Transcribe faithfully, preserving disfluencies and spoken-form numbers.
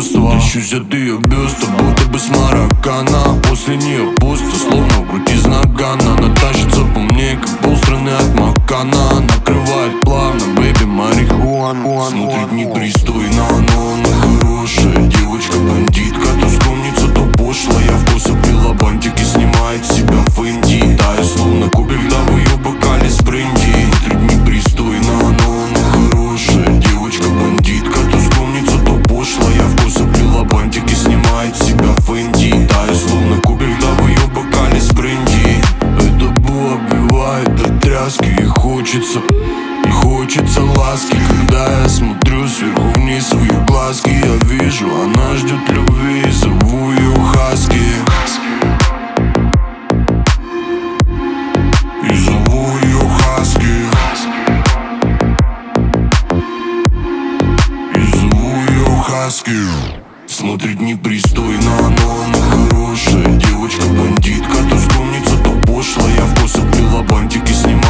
чувства. Тащусь от ее бюста, будто бы с Мароккана. После нее пусто, словно в грудь из нагана. Она тащится по мне, как полстраны от Макана. Накрывает плавно, бэйби, марихуана. Смотрит непристойно, но она хорошая. Девочка-бандитка, то скромница, то пошлая. Вкуса пила бантики, снимает себя в Индии. Таю, словно кубик, да в ее бокале с бренди. Смотрит непристойно, но она хорошая. Девочка-бандитка, то скромница, то пошлая. Вкуса пила бантики, снимает себя в Индии. Таю, словно кубик, да в ее бокале с бренди. Это было убивает до тряски. И хочется, и хочется ласки. Когда я смотрю сверху вниз в ее глазки, я вижу, она ждет любви. Зову ее Хаски. И зову ее Хаски. И зову ее Хаски. Смотрит непристойно, но она хорошая. Девочка-бандитка, то скромница, то пошлая. Вкуса пила бантики, снимает